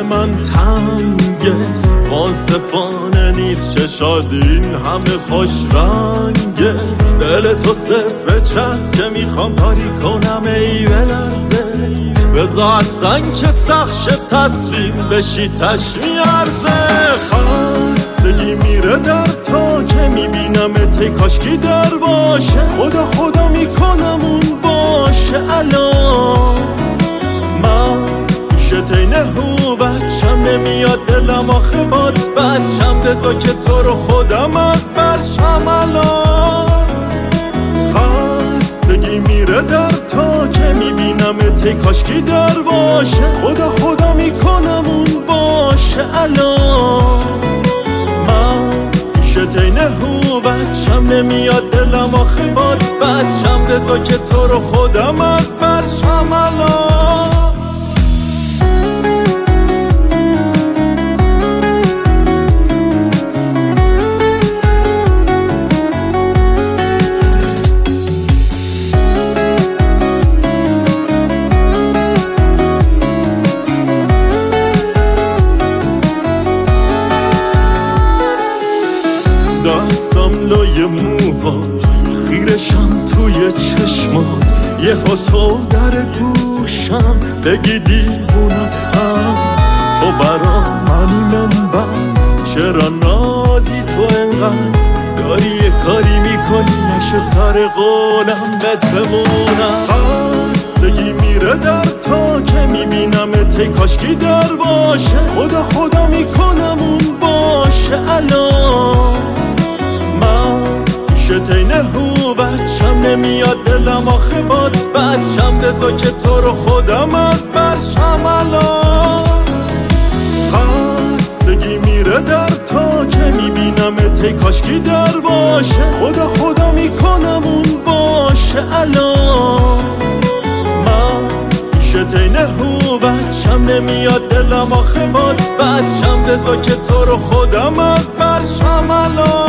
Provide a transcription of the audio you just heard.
من تنگه، منصفانه نیست چشاد این همه خوش رنگه. دل تو صفر چسب که میخوام کاری کنم ای بلرزه، بزا اصلا که سخش تسلیم بشی تش میارزه. خستگی میره در تا که میبینم تی کاشکی در باشه، خدا میکنم اون باشه الان. من شتینه هو بچم نمیاد دلم آخه بات بچم، بزا که تو رو خودم از برشم الان. خستگی میره در تا که میبینم تی کاشکی در باشه، خدا میکنم اون باشه الان. من شتینه هو بچم نمیاد دلم آخه بات بچم، بزا که تو رو خودم از برشم الان. دستم لای موهات، خیرشم توی چشمات، یه ها تو در گوشم بگی دیوونتم. تو برا منی منبع، چرا نازی تو انقدر؟ داری یه کاری میکنی نشه سر قولم بهت بمونم. خستگی میره در تا که میبینم تی کاشکی در باشه، خدا میکنم اون باشه الان. من شتینه هو بچم نمیاد دلم آخه بات بچم، بزا که تو رو خودم از برشم الان. خستگی میره در تا که میبینم تی کاشکی در باشه، خدا میکنم اون باشه الان. من شتینه هو بچم نمیاد دلم آخه بات بچم، بزا که تو رو خودم از برشم الان.